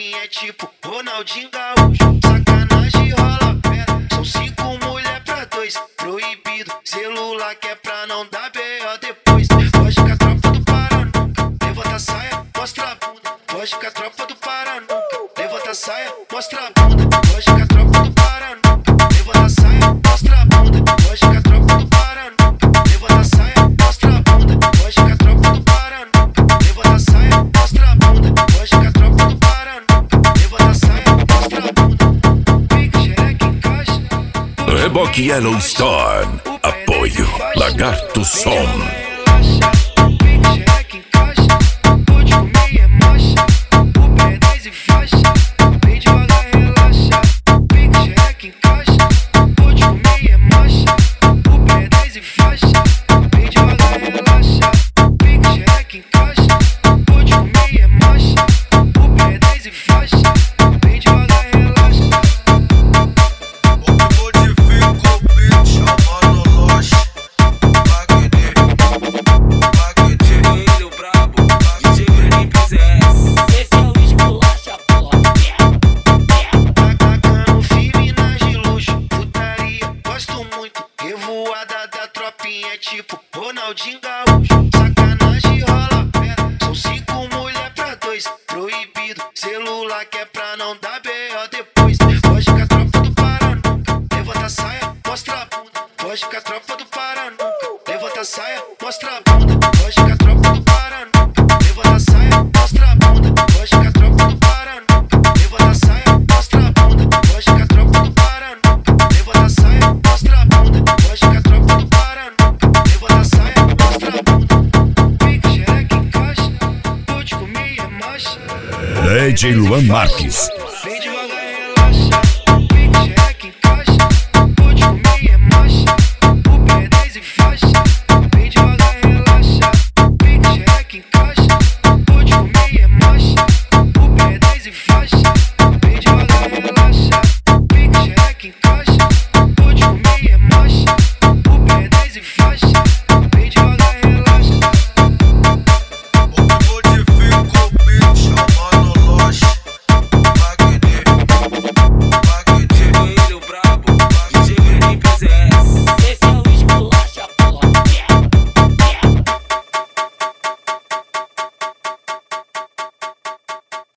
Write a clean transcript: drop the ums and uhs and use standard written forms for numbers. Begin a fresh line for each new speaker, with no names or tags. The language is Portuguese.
é tipo Ronaldinho Gaúcho. Sacanagem rola pedra, são 5 mulher pra 2. Proibido, celular que é pra não dar B.O. depois. Foge com a tropa do Paraná, levanta a saia, mostra a bunda. Foge com a tropa do Paraná, levanta a saia, mostra a bunda. Foge com a tropa do Paraná, levanta a saia, mostra a bunda. Foge com a tropa do Paraná, levanta a saia, mostra a bunda. Foge com a tropa do Paraná, levanta a saia, mostra a bunda. Foge com a tropa do Paraná, levanta a saia, mostra a bunda. Pique, xereca, encaixa.
Reboque Yellowstone. Apoio Lagarto Som.
Revoada da tropinha é tipo Ronaldinho Gaúcho. Sacanagem rola pedra, são 5 mulher pra 2. Proibido, celular que é pra não dar B.O. depois. Foge com a tropa do Paraná, levanta a saia, mostra a bunda. Foge com a tropa do Paraná, levanta a saia, mostra a bunda. Foge com a tropa do Paraná, levanta a saia, mostra a bunda. Foge com a tropa do Paraná, levanta a saia, mostra a bunda. Foge com a tropa do Paraná, levanta a saia, mostra a bunda. Foge com a tropa do Paraná, levanta a saia, mostra a bunda. Pique, xereca, encaixa, tô de comer é marcha.
DJ Luan Marques.